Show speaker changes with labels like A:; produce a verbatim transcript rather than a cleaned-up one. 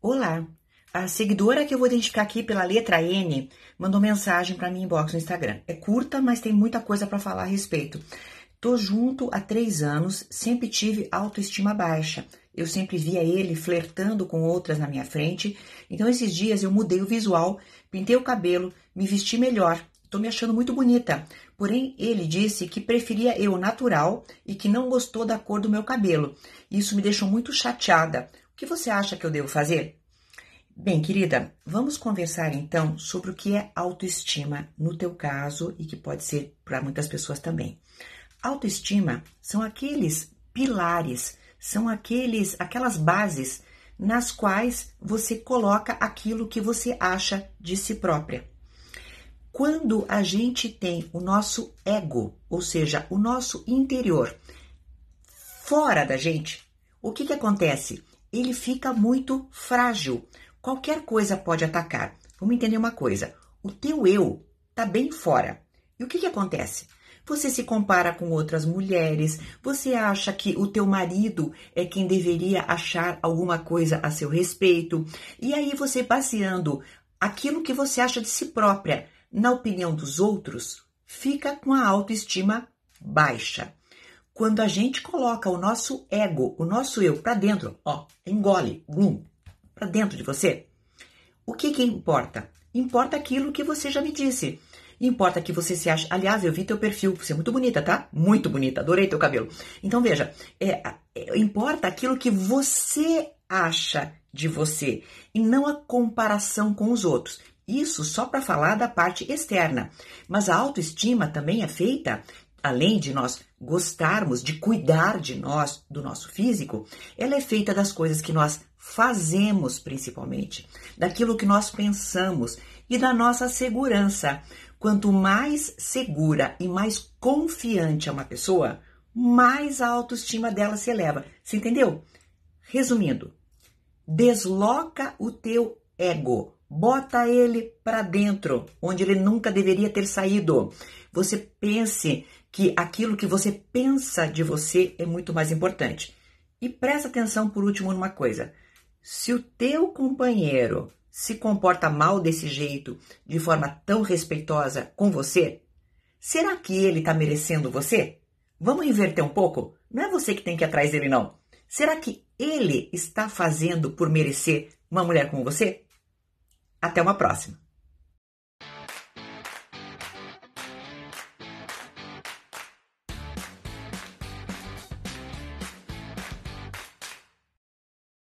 A: Olá, a seguidora que eu vou identificar aqui pela letra N mandou mensagem para mim inbox no Instagram. É curta, mas tem muita coisa para falar a respeito. Tô junto há três anos, sempre tive autoestima baixa. Eu sempre via ele flertando com outras na minha frente. Então esses dias eu mudei o visual, pintei o cabelo, me vesti melhor. Tô me achando muito bonita. Porém, ele disse que preferia eu natural e que não gostou da cor do meu cabelo. Isso me deixou muito chateada. O que você acha que eu devo fazer? Bem, querida, vamos conversar então sobre o que é autoestima no teu caso e que pode ser para muitas pessoas também. Autoestima são aqueles pilares, são aqueles, aquelas bases nas quais você coloca aquilo que você acha de si própria. Quando a gente tem o nosso ego, ou seja, o nosso interior, fora da gente, o que que acontece? Ele fica muito frágil. Qualquer coisa pode atacar. Vamos entender uma coisa. O teu eu está bem fora. E o que que acontece? Você se compara com outras mulheres, você acha que o teu marido é quem deveria achar alguma coisa a seu respeito. E aí você baseando aquilo que você acha de si própria na opinião dos outros, fica com a autoestima baixa. Quando a gente coloca o nosso ego, o nosso eu para dentro, ó, engole, bum, para dentro de você, o que que importa? Importa aquilo que você já me disse. Importa que você se ache... Aliás, eu vi teu perfil, você é muito bonita, tá? Muito bonita, adorei teu cabelo. Então, veja, é, é, importa aquilo que você acha de você e não a comparação com os outros. Isso só para falar da parte externa. Mas a autoestima também é feita, além de nós gostarmos de cuidar de nós, do nosso físico, ela é feita das coisas que nós fazemos principalmente, daquilo que nós pensamos e da nossa segurança. Quanto mais segura e mais confiante é uma pessoa, mais a autoestima dela se eleva. Você entendeu? Resumindo, desloca o teu ego. Bota ele para dentro, onde ele nunca deveria ter saído. Você pense que aquilo que você pensa de você é muito mais importante. E presta atenção por último numa coisa. Se o teu companheiro se comporta mal desse jeito, de forma tão respeitosa com você, será que ele está merecendo você? Vamos inverter um pouco? Não é você que tem que ir atrás dele, não. Será que ele está fazendo por merecer uma mulher como você? Até uma próxima.